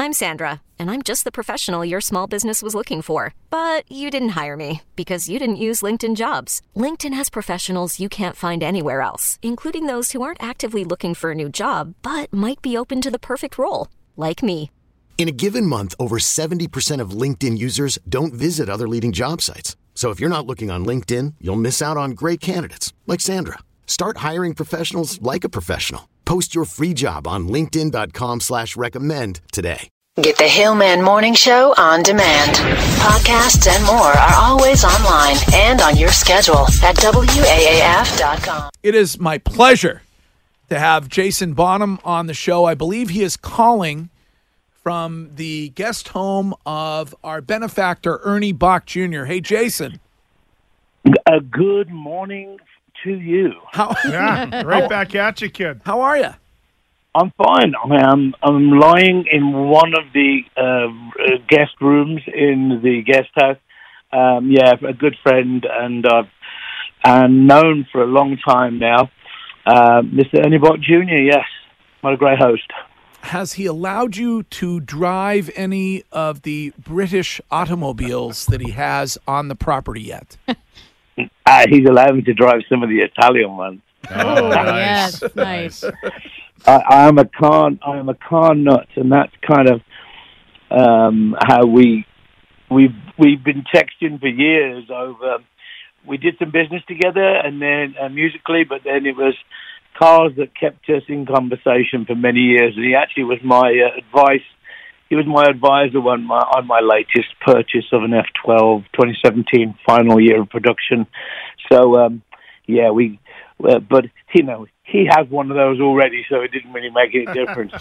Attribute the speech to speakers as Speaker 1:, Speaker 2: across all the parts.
Speaker 1: I'm Sandra, and I'm just the professional your small business was looking for. But you didn't hire me because you didn't use LinkedIn Jobs. LinkedIn has professionals you can't find anywhere else, including those who aren't actively looking for a new job, but might be open to the perfect role, like me.
Speaker 2: In a given month, over 70% of LinkedIn users don't visit other leading job sites. So if you're not looking on LinkedIn, you'll miss out on great candidates like Sandra. Start hiring professionals like a professional. Post your free job on linkedin.com/recommend today.
Speaker 3: Get the Hillman Morning Show on demand. Podcasts and more are always online and on your schedule at WAAF.com.
Speaker 4: It is my pleasure to have Jason Bonham on the show. I believe he is calling from the guest home of our benefactor, Ernie Bach Jr. Hey, Jason.
Speaker 5: A good morning to you.
Speaker 6: Right back at you, kid.
Speaker 4: How are you?
Speaker 5: I'm fine. I'm lying in one of the guest rooms in the guest house. A good friend and known for a long time now, Mr. Ernie Bach Jr. Yes, what a great host.
Speaker 4: Has he allowed you to drive any of the British automobiles that he has on the property yet?
Speaker 5: He's allowed me to drive some of the Italian ones.
Speaker 6: Oh,
Speaker 7: yes, nice.
Speaker 5: I am a car nut, and that's kind of how we've been texting for years over. We did some business together, and then musically, but then it was cars that kept us in conversation for many years. And he actually was my advice. He was my advisor on my latest purchase of an F12, 2017 final year of production. So but he has one of those already, so it didn't really make any difference.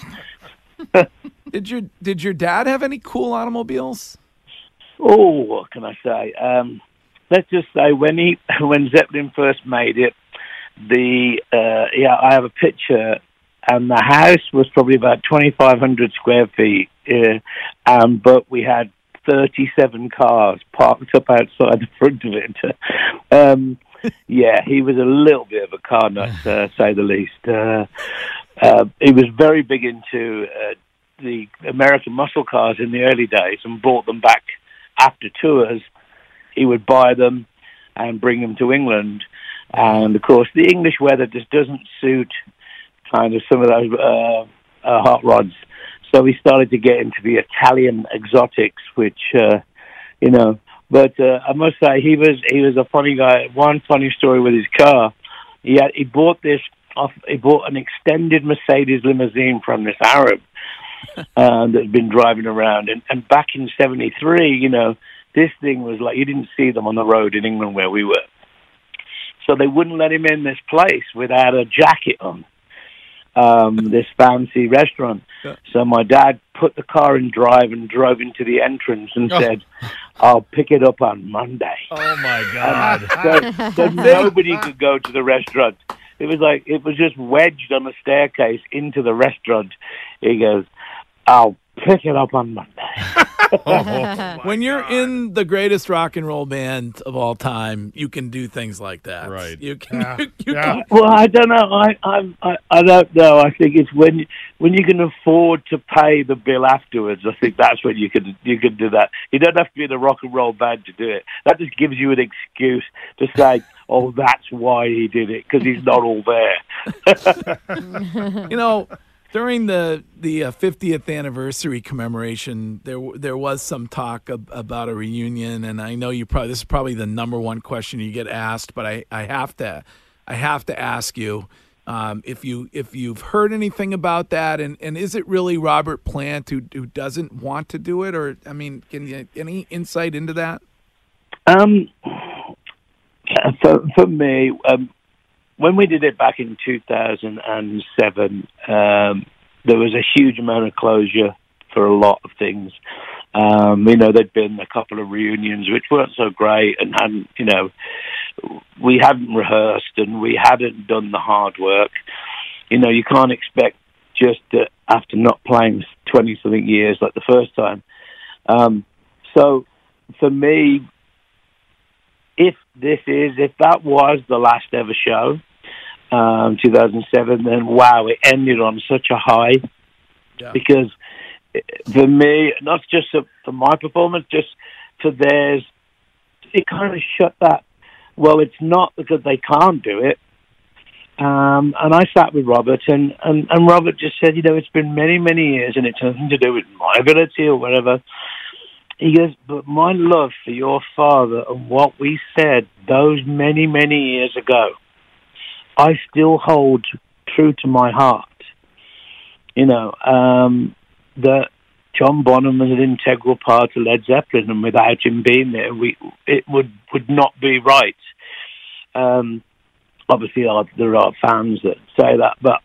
Speaker 4: Did your dad have any cool automobiles?
Speaker 5: Oh, what can I say? Let's just say when Zeppelin first made it, I have a picture, and the house was probably about 2,500 square feet, but we had 37 cars parked up outside the front of it. He was a little bit of a car nut, to say the least. He was very big into the American muscle cars in the early days and brought them back after tours. He would buy them and bring them to England. And, of course, the English weather just doesn't suit kind of some of those hot rods. So he started to get into the Italian exotics, which, But I must say, he was a funny guy. One funny story with his car. He bought an extended Mercedes limousine from this Arab that's been driving around. And back in 73, this thing was like, you didn't see them on the road in England where we were. So they wouldn't let him in this place without a jacket on, this fancy restaurant. Yeah. So my dad put the car in drive and drove into the entrance and said, I'll pick it up on Monday.
Speaker 6: Oh, my God.
Speaker 5: So nobody could go to the restaurant. It was just wedged on the staircase into the restaurant. He goes, I'll pick it up on Monday.
Speaker 4: When you're in the greatest rock and roll band of all time, you can do things like that.
Speaker 6: Right.
Speaker 4: You can.
Speaker 5: Well, I don't know. I don't know. I think it's when you can afford to pay the bill afterwards. I think that's when you could do that. You don't have to be in a rock and roll band to do it. That just gives you an excuse to say, "Oh, that's why he did it," because he's not all there.
Speaker 4: During the 50th anniversary commemoration, there was some talk about a reunion, and I know this is probably the number one question you get asked, but I have to ask you if you've heard anything about that, and is it really Robert Plant who doesn't want to do it, or can you any insight into that?
Speaker 5: For me. When we did it back in 2007, there was a huge amount of closure for a lot of things. There'd been a couple of reunions which weren't so great and we hadn't rehearsed and we hadn't done the hard work. You can't expect just after not playing 20-something years like the first time. So for me, if that was the last ever show, 2007, then wow, it ended on such a high, because for me, not just for my performance, just for theirs, it kind of shut that. Well, it's not because they can't do it. And I sat with Robert, and Robert just said, it's been many, many years, and it's nothing to do with my ability or whatever. He goes, but my love for your father and what we said those many, many years ago, I still hold true to my heart. That John Bonham was an integral part of Led Zeppelin, and without him being there, it would not be right. Obviously, there are fans that say that, but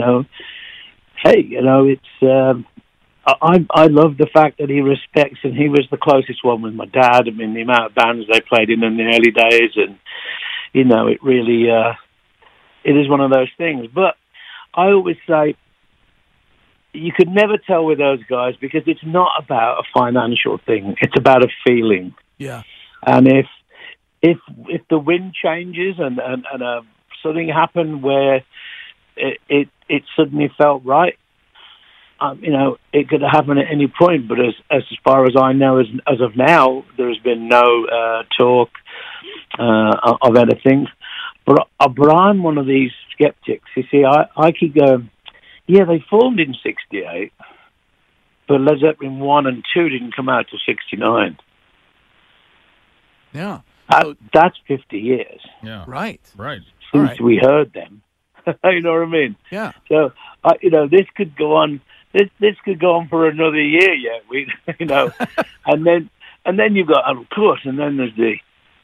Speaker 5: it's. I love the fact that he respects, and he was the closest one with my dad. I mean, the amount of bands they played in the early days, and it really it is one of those things. But I always say you could never tell with those guys because it's not about a financial thing; it's about a feeling.
Speaker 4: Yeah,
Speaker 5: and if the wind changes and something happened where it suddenly felt right, it could happen at any point. But as far as I know, as of now, there has been no talk of anything. But I'm one of these skeptics. You see, I keep going, yeah, they formed in '68, but Led Zeppelin 1 and 2 didn't come out till '69.
Speaker 4: Yeah.
Speaker 5: That's 50 years.
Speaker 7: Yeah.
Speaker 4: Right.
Speaker 5: Since we heard them. You know what I mean?
Speaker 4: Yeah.
Speaker 5: So, this could go on. This could go on for another year yet. And then you've got, of course, and then there's the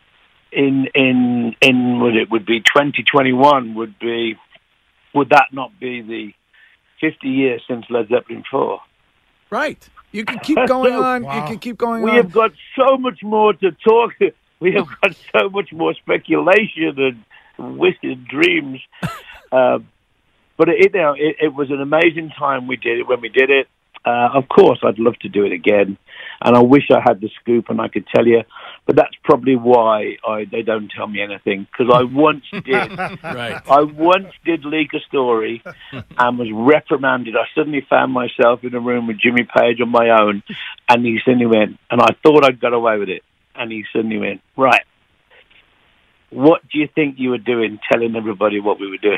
Speaker 5: in what it would be 2021 would that not be the 50 years since Led Zeppelin 4?
Speaker 4: Right. You can keep going on.
Speaker 7: Wow.
Speaker 4: You can keep going
Speaker 5: We
Speaker 4: on.
Speaker 5: have got so much more to talk. We have got so much more speculation and wicked dreams. But it was an amazing time we did it when we did it. Of course, I'd love to do it again, and I wish I had the scoop and I could tell you. But that's probably why they don't tell me anything, because I once did.
Speaker 4: Right.
Speaker 5: I once did leak a story and was reprimanded. I suddenly found myself in a room with Jimmy Page on my own, and he suddenly went, and I thought I'd got away with it, and he suddenly went, right. What do you think you were doing, telling everybody what we were doing?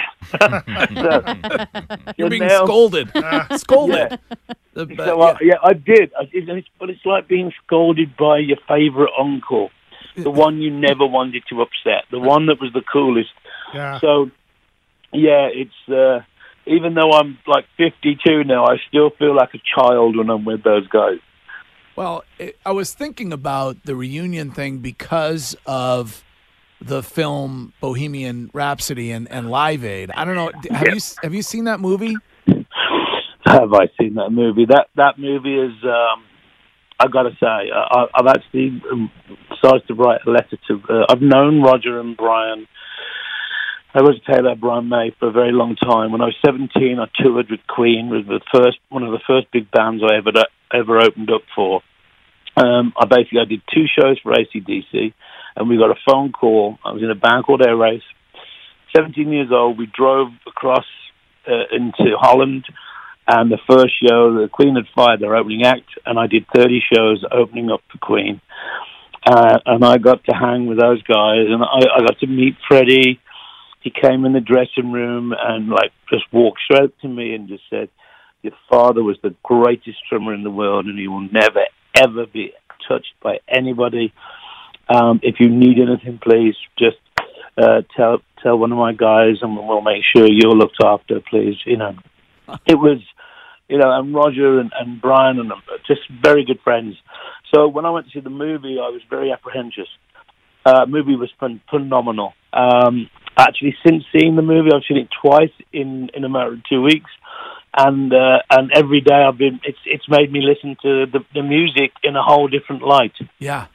Speaker 4: You're being scolded. Scolded.
Speaker 5: Yeah. I did. But it's like being scolded by your favorite uncle, the one you never wanted to upset, the one that was the coolest.
Speaker 6: Yeah.
Speaker 5: So, yeah, it's even though I'm like 52 now, I still feel like a child when I'm with those guys.
Speaker 4: Well, I was thinking about the reunion thing because of the film Bohemian Rhapsody and Live Aid. I don't know. Have you seen that movie?
Speaker 5: Have I seen that movie? That movie is. I got to say, I've actually decided to write a letter to. I've known Roger and Brian. I was Taylor Brian May for a very long time. When I was 17, I toured with Queen. It was one of the first big bands I ever opened up for. I did 2 shows for AC/DC, and we got a phone call. I was in a band called Air Race. 17 years old, we drove across into Holland, and the first show, the Queen had fired their opening act, and I did 30 shows opening up for Queen. And I got to hang with those guys, and I got to meet Freddie. He came in the dressing room and just walked straight up to me and just said, "Your father was the greatest drummer in the world, and he will never, ever be touched by anybody. If you need anything, please just tell one of my guys, and we'll make sure you're looked after, please." It was, and Roger and Brian and just very good friends. So when I went to see the movie, I was very apprehensive. Movie was phenomenal. Actually, since seeing the movie, I've seen it twice in a matter of 2 weeks. And every day it's made me listen to the music in a whole different light.
Speaker 4: Yeah.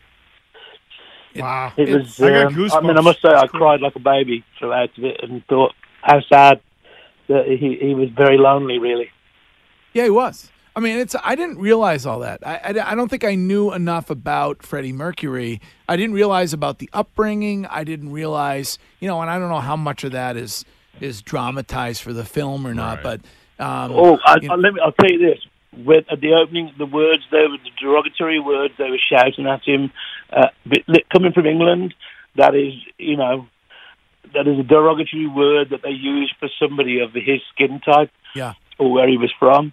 Speaker 6: Wow.
Speaker 5: It was,
Speaker 6: I got goosebumps.
Speaker 5: I must say, I cried like a baby throughout it and thought how sad that he was very lonely, really.
Speaker 4: Yeah, he was. I mean, I didn't realize all that. I don't think I knew enough about Freddie Mercury. I didn't realize about the upbringing. I didn't realize, and I don't know how much of that is dramatized for the film or not,
Speaker 7: Right.
Speaker 4: but...
Speaker 5: I'll tell you this. at the opening, the derogatory words they were shouting at him, coming from England, that is a derogatory word that they use for somebody of his skin type, or where he was from.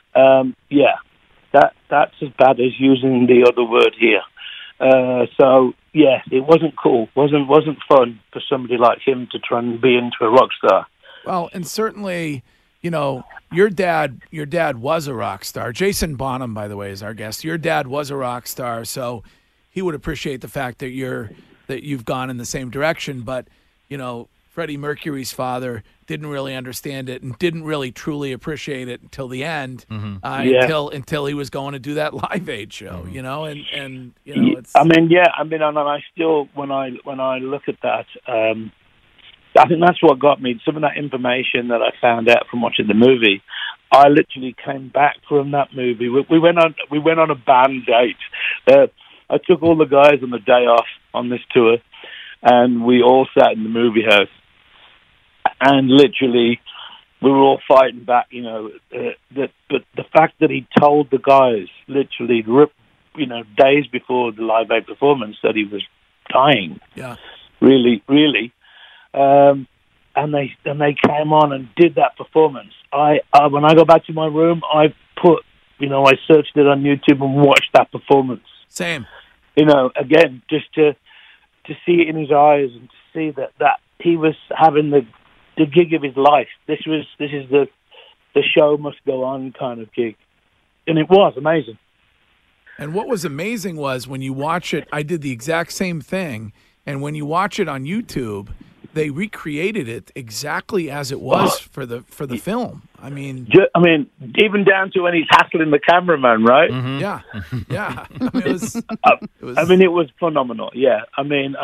Speaker 5: That's as bad as using the other word here. So yeah, it wasn't cool. wasn't fun for somebody like him to try and be into a rock star.
Speaker 4: Well, and certainly, your dad was a rock star. Jason Bonham, by the way, is our guest. Your dad was a rock star, so he would appreciate the fact that you've gone in the same direction. But Freddie Mercury's father didn't really understand it and didn't really truly appreciate it until the end, until he was going to do that Live Aid show. And it's.
Speaker 5: And I still when I look at that. I think that's what got me. Some of that information that I found out from watching the movie, I literally came back from that movie. We went on a band date. I took all the guys on the day off on this tour, and we all sat in the movie house. And literally, we were all fighting back. But the fact that he told the guys literally, days before the Live Aid performance that he was dying. Yeah. Really, really. And they came on and did that performance. When I go back to my room, I searched it on YouTube and watched that performance.
Speaker 4: Same.
Speaker 5: Again, just to see it in his eyes and to see that he was having the gig of his life. This is the show must go on kind of gig, and it was amazing.
Speaker 4: And what was amazing was when you watch it. I did the exact same thing, and when you watch it on YouTube, they recreated it exactly as it was for the film. I mean,
Speaker 5: even down to when he's hassling the cameraman, right?
Speaker 4: Mm-hmm. Yeah.
Speaker 5: It was phenomenal. Yeah. I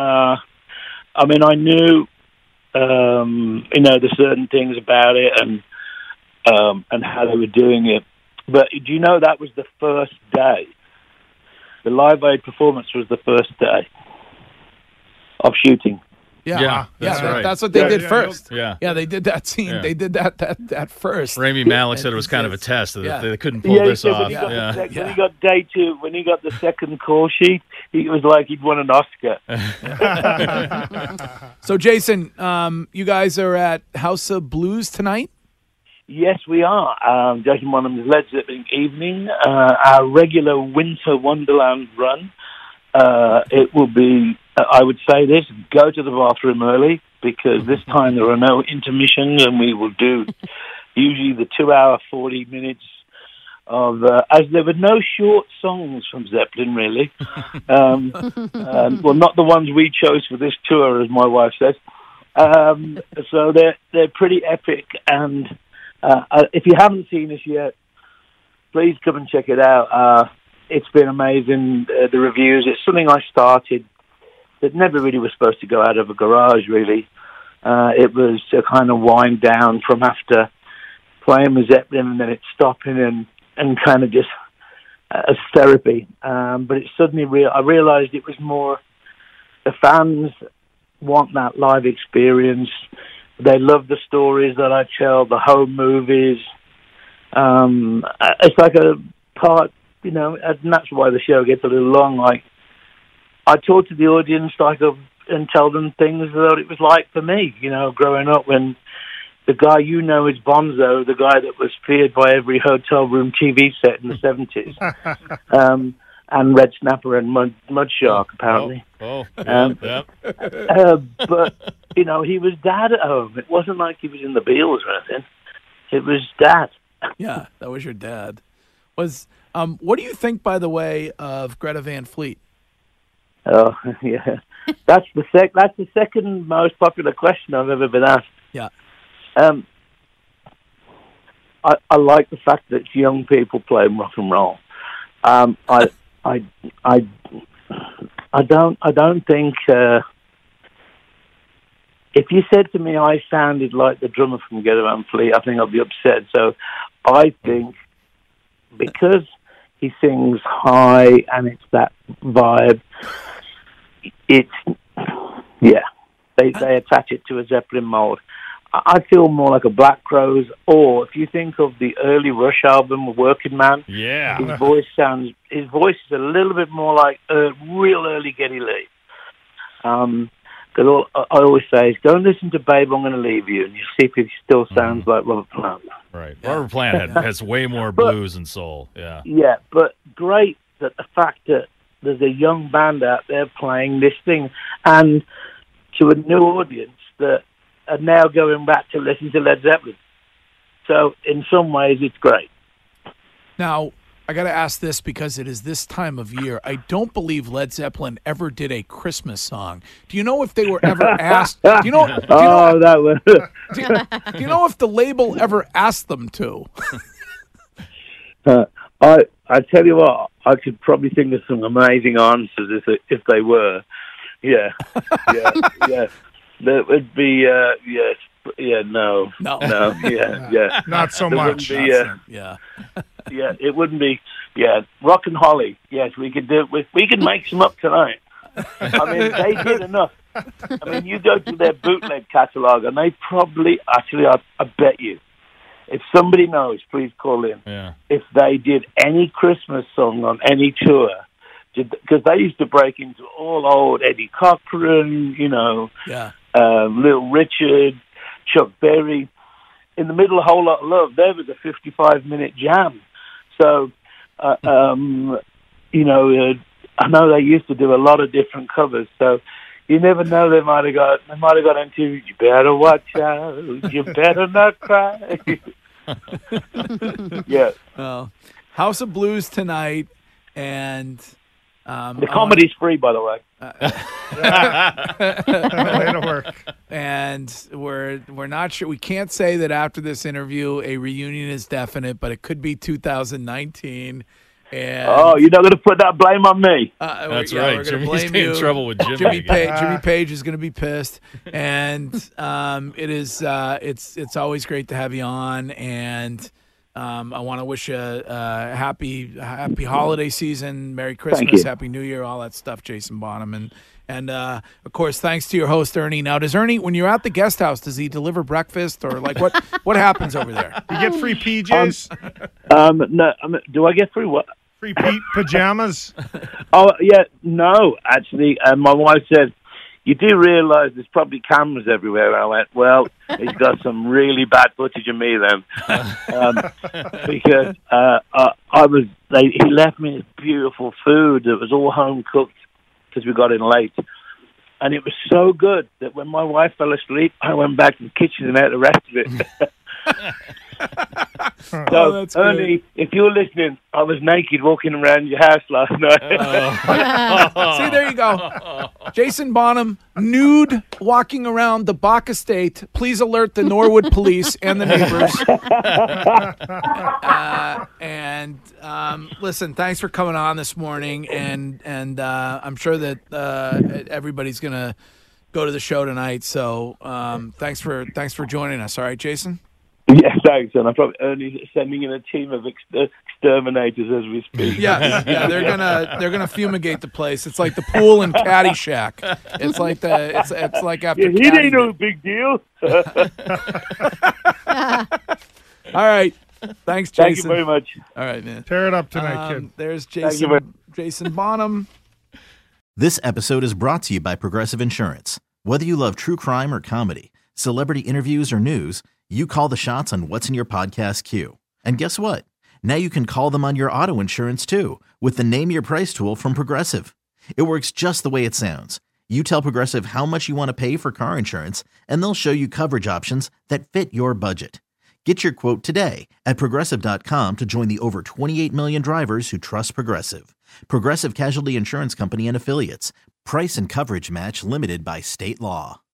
Speaker 5: knew, there's certain things about it and how they were doing it. But do you know that was the first day? The Live Aid performance was the first day of shooting.
Speaker 7: Yeah, that's right.
Speaker 4: That's what they did first.
Speaker 7: Yeah,
Speaker 4: they did that scene. Yeah. They did that first.
Speaker 7: Rami Malek said it was kind of a test that they couldn't pull this off.
Speaker 5: When he got day two, when he got the second call sheet, it was like he'd won an Oscar.
Speaker 4: So, Jason, you guys are at House of Blues tonight?
Speaker 5: Yes, we are. Jason Bonham's Led Zeppelin evening, our regular Winter Wonderland run. It will be, I would say this, go to the bathroom early, because this time there are no intermissions, and we will do usually the 2 hour, 40 minutes of, as there were no short songs from Zeppelin, really. Well, not the ones we chose for this tour, as my wife says. So they're pretty epic, and if you haven't seen us yet, please come and check it out. It's been amazing, the reviews. It's something I started that never really was supposed to go out of a garage, really. It was a kind of wind down from after playing with Zeppelin and then it's stopping and kind of just as therapy. But it suddenly, I realized it was more the fans want that live experience. They love the stories that I tell, the home movies. It's like a part, and that's why the show gets a little long. Like, I talk to the audience and tell them things that it was like for me, growing up when the guy is Bonzo, the guy that was feared by every hotel room TV set in the 70s, and Red Snapper and Mud Shark, apparently.
Speaker 7: Yeah.
Speaker 5: But, he was dad at home. It wasn't like he was in the Beatles or anything. It was dad.
Speaker 4: Yeah, that was your dad. What do you think, by the way, of Greta Van Fleet?
Speaker 5: Oh, yeah. That's the second most popular question I've ever been asked.
Speaker 4: Yeah.
Speaker 5: I like the fact that it's young people playing rock and roll. I don't think. If you said to me I sounded like the drummer from Greta Van Fleet, I think I'd be upset. So I think because he sings high and it's that vibe, they attach it to a Zeppelin mold. I feel more like a Black Crowes, or if you think of the early Rush album, Working Man, his voice is a little bit more like real early Geddy Lee. Because I always say is, go and listen to Babe, I'm Going to Leave You, and you see if he still sounds like Robert Plant.
Speaker 7: Right. Yeah. Robert Plant has way more blues and soul. Yeah.
Speaker 5: Yeah, but great that the fact that there's a young band out there playing this thing, and to a new audience that are now going back to listen to Led Zeppelin. So in some ways, it's great.
Speaker 4: Now, I got to ask this because it is this time of year. I don't believe Led Zeppelin ever did a Christmas song. Do you know if they were ever asked? Do you know if the label ever asked them to?
Speaker 5: I tell you what, I could probably think of some amazing answers if they were. Yeah. That would be yes. Yeah, no, yeah,
Speaker 6: not so much.
Speaker 5: Yeah, it wouldn't be. Yeah, Rock and Holly. Yes, we could do. We could make some up tonight. I mean, they did enough. I mean, you go to their bootleg catalog, and they probably actually. I bet you, if somebody knows, please call in.
Speaker 7: Yeah.
Speaker 5: If they did any Christmas song on any tour, because they used to break into all old Eddie Cochran, Little Richard, Chuck Berry. In the middle of A Whole Lot of Love, there was a 55-minute jam. So, I know they used to do a lot of different covers. So, you never know, they might have got into "You Better Watch Out, You Better Not Cry." Yeah.
Speaker 4: Well, House of Blues tonight, and
Speaker 5: the comedy's free, by the way.
Speaker 6: It'll work.
Speaker 4: And we're not sure. We can't say that after this interview a reunion is definite, but it could be 2019. And
Speaker 5: you're not going to put that blame on me.
Speaker 7: That's right.
Speaker 4: We're going to
Speaker 7: blame you. In trouble with Jimmy.
Speaker 4: Jimmy Page is going to be pissed, and it's always great to have you on. And I want to wish you a happy holiday season, Merry Christmas, Happy New Year, all that stuff, Jason Bonham. And of course, thanks to your host, Ernie. Now, does Ernie, when you're at the guest house, does he deliver breakfast, or like what happens over there?
Speaker 6: You get free PJs?
Speaker 5: No, do I get free what?
Speaker 6: Free pajamas?
Speaker 5: Oh, yeah, no, actually. My wife said, "You do realize there's probably cameras everywhere." I went, "Well, he's got some really bad footage of me then." Because he left me this beautiful food that was all home cooked because we got in late. And it was so good that when my wife fell asleep, I went back to the kitchen and ate the rest of it. So, Ernie, if you're listening, I was naked walking around your house last night.
Speaker 4: See, there you go. Jason Bonham, nude, walking around the Bach estate. Please alert the Norwood police and the neighbors. Listen, thanks for coming on this morning, and I'm sure that everybody's going to go to the show tonight. So thanks for joining us. All right, Jason?
Speaker 5: Yeah, thanks. And I'm probably only sending in a team of exterminators as we speak.
Speaker 4: Yeah, they're gonna fumigate the place. It's like the pool in Caddyshack. It's like it's like after.
Speaker 5: Yeah, he ain't no big deal.
Speaker 4: All right, thanks, Jason.
Speaker 5: Thank you very much.
Speaker 4: All right, man.
Speaker 6: Tear it up tonight, kid.
Speaker 4: There's Jason Bonham.
Speaker 8: This episode is brought to you by Progressive Insurance. Whether you love true crime or comedy, celebrity interviews or news, you call the shots on what's in your podcast queue. And guess what? Now you can call them on your auto insurance too with the Name Your Price tool from Progressive. It works just the way it sounds. You tell Progressive how much you want to pay for car insurance, and they'll show you coverage options that fit your budget. Get your quote today at Progressive.com to join the over 28 million drivers who trust Progressive. Progressive Casualty Insurance Company and Affiliates. Price and coverage match limited by state law.